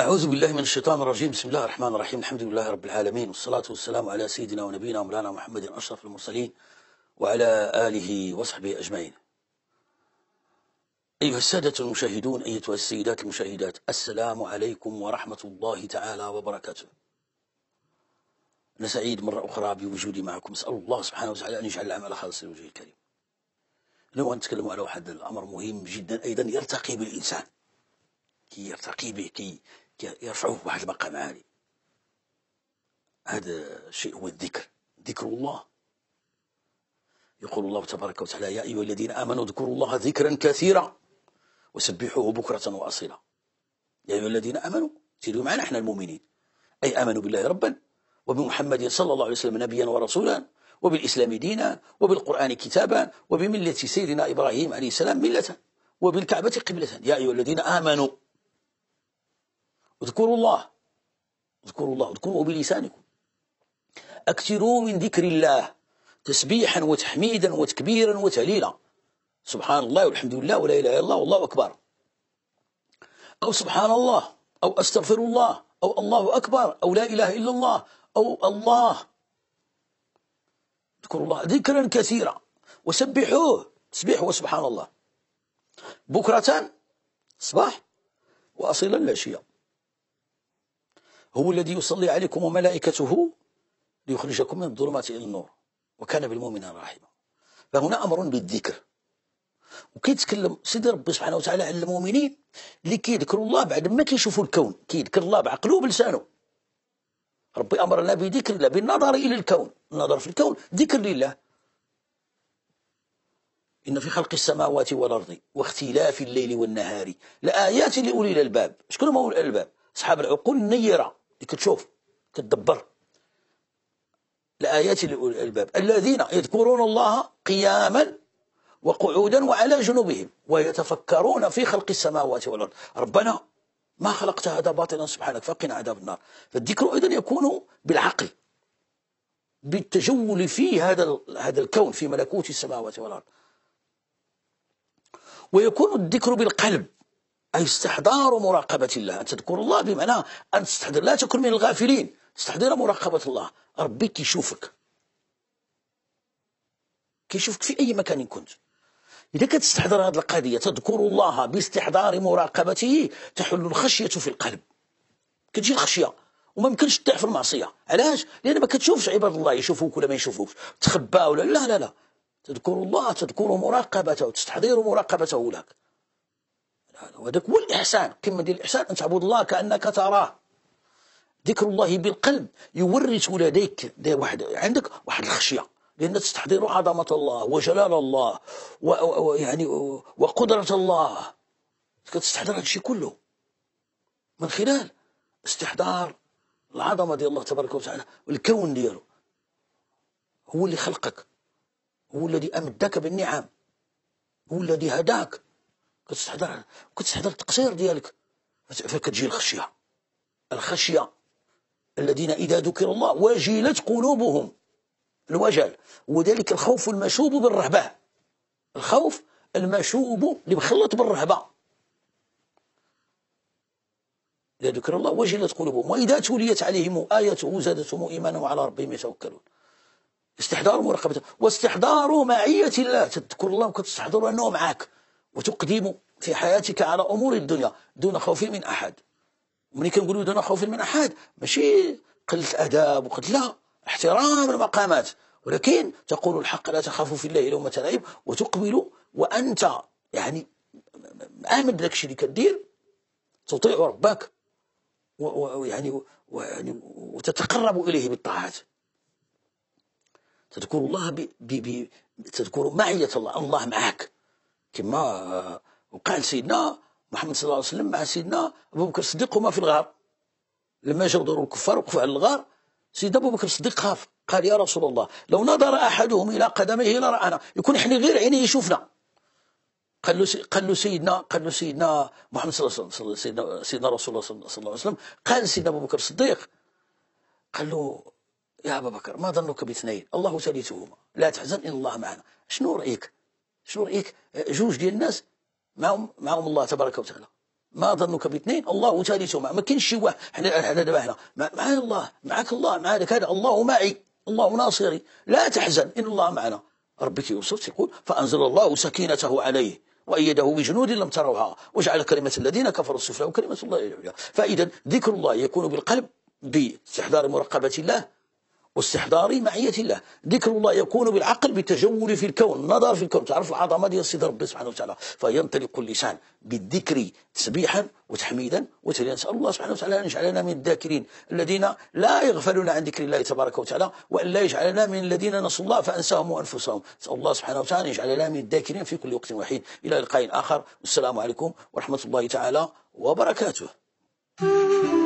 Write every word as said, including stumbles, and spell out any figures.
أعوذ بالله من الشيطان الرجيم. بسم الله الرحمن الرحيم. الحمد لله رب العالمين، والصلاة والسلام على سيدنا ونبينا ومولانا محمد أشرف المرسلين وعلى آله وصحبه أجمعين. أيها السادة المشاهدون، أيتها السيدات المشاهدات، السلام عليكم ورحمة الله تعالى وبركاته. أنا سعيد مرة أخرى بوجودي معكم. أسأل الله سبحانه وتعالى أن يجعل العمل خالصا لوجهه الكريم. اليوم نتكلم على واحد الأمر مهم جدا أيضا يرتقي بالإنسان، كي يرتقي به، كي يرفعه واحد المقام عالي. هذا الشيء هو الذكر، ذكر الله. يقول الله تبارك وتعالى: يا أيها الذين آمنوا اذكروا الله ذكرا كثيرا وسبحوه بكرة وأصيلا. يا أيها الذين آمنوا، سيروا معنا احنا المؤمنين، أي آمنوا بالله ربا، وبمحمد صلى الله عليه وسلم نبيا ورسولا، وبالإسلام دينا، وبالقرآن كتابا، وبملة سيدنا إبراهيم عليه السلام ملة، وبالكعبة قبلة. يا أيها الذين آمنوا اذكروا الله، اذكروا الله، اذكروه بلسانكم، أكثروا من ذكر الله تسبيحا وتحميدا وتكبيرا وتهليلا، سبحان الله والحمد لله ولا إله إلا الله والله أكبر، أو سبحان الله، أو أستغفر الله، أو الله أكبر، أو لا إله إلا الله، أو الله. اذكروا الله ذكرا كثيرا وسبحوه، تسبيح وسبحان الله، بكرة صباح وأصيلا العشية. هو الذي يصلي عليكم وملائكته ليخرجكم من الظلمات إلى النور وكان بالمؤمنين رحيما. فهنا أمر بالذكر، وكيتكلم سيدي ربي سبحانه وتعالى على المؤمنين اللي كيذكروا الله بعد ما كيشوفوا الكون، كيذكر الله بعقله وبلسانه. ربي أمرنا بذكر الله بالنظر إلى الكون، النظر في الكون ذكر لله. إن في خلق السماوات والأرض واختلاف الليل والنهار لآيات لأولي الألباب. شكون هما أولي الألباب؟ أصحاب العقول النيرة اللي كتشوف كتدبر. لآيات لأولي الألباب الذين يذكرون الله قياما وقعودا وعلى جنوبهم ويتفكرون في خلق السماوات والأرض. ربنا ما خلقت هذا باطلا سبحانك فقنا عذاب النار. فالذكر أيضا يكون بالعقل، بالتجول في هذا هذا الكون، في ملكوت السماوات والأرض. ويكون الذكر بالقلب، أي استحضار مراقبة الله. أن تذكر الله بمعنى أن تستحضر، لا تكن من الغافلين، تستحضر مراقبة الله. ربي كيشوفك، كيشوفك في أي مكان كنت. إذا كتستحضر هذه القضية، تذكر الله باستحضار مراقبته، تحل الخشية في القلب. كتجي الخشية وما يمكنش تطيح في المعصية. علاش؟ لأن ما كتشوفش عباد الله يشوفوك ولا ما يشوفوكش، تخبى ولا لا لا لا. تذكر الله، تذكر مراقبته، تستحضر مراقبته لك. وهذاك هو الإحسان. قمة ديال الإحسان أن تعبد الله كأنك تراه. ذكر الله بالقلب يورث لديك واحد، عندك واحد الخشية، لأن تستحضر عظمة الله وجلال الله ويعني وقدرة الله. كتستحضر هذا الشيء كله من خلال استحضار العظمة ديال الله تبارك وتعالى والكون ديالو. هو اللي خلقك، هو الذي أمدك بالنعم، هو الذي هداك. كتستحضر كتستحضر التقصير ديالك، فكتجي الخشية. الخشية الذين إذا ذكر الله وجلت قلوبهم، الوجل، وذلك الخوف المشوب بالرهبة. الخوف المشوب اللي مخلط بالرهبة. إذا ذكر الله وجلت قلوبهم وإذا توليت عليهم آيته زادتهم إيمانا وعلى ربهم يتوكلون. استحضار مراقبته واستحضار معية الله. تذكر الله وكتستحضر أنه معك، وتقدم في حياتك على أمور الدنيا دون خوف من أحد. ومن كنقولوا دون خوف من أحد ماشي قلة أداب وقلة، لا، احترام المقامات، ولكن تقول الحق لا تخاف في الله لومة لائم، وتقبل وأنت يعني آمن بداك الشيء اللي كدير، تطيع ربك ويعني ويعني وتتقرب إليه بالطاعات. تذكر الله ب ب تذكر معية الله، الله معك، كما وقال سيدنا محمد صلى الله عليه وسلم مع سيدنا أبو بكر الصديق هما في الغار. لما جاءوا ضروا الكفار وقفوا على الغار، سيدنا أبو بكر الصديق خاف، قال: يا رسول الله لو نظر أحدهم إلى قدميه لرآنا، يكون إحنا غير عينيه يشوفنا. قال له قال له سيدنا قال له سيدنا محمد صلى الله عليه وسلم، سيدنا سيدنا رسول الله صلى الله عليه وسلم، قال سيدنا أبو بكر الصديق، قال له: يا أبا بكر ما ظنك باثنين الله ثالثهما لا تحزن إن الله معنا. شنو رأيك؟ شنو رأيك جوج ديال الناس معهم معهم الله تبارك وتعالى، ما ظنك باثنين الله ثالثهما. ما كاينش شي واحد، حنا حنا دابا حنا معايا الله، معاك الله، معاك هذا، الله معي، الله ناصري، لا تحزن إن الله معنا. ربي كيوصف يقول فأنزل الله سكينته عليه وأيده بجنود لم تروها وجعل كلمة الذين كفروا السفلى وكلمة الله العليا. فإذا ذكر الله يكون بالقلب باستحضار مراقبة الله واستحضار معية الله. ذكر الله يكون بالعقل بالتجول في الكون، النظر في الكون، تعرف العظمة ديال السيد ربي سبحانه وتعالى، فينطلق اللسان بالذكر تسبيحا وتحميدا وتهليلا. نسأل الله سبحانه وتعالى أن يجعلنا من الذاكرين الذين لا يغفلون عن ذكر الله تبارك وتعالى، وأن لا يجعلنا من الذين نسوا الله فأنساهم وأنفسهم. نسأل الله سبحانه وتعالى أن يجعلنا من الذاكرين في كل وقت وحين. إلى لقاء آخر، والسلام عليكم ورحمة الله تعالى وبركاته.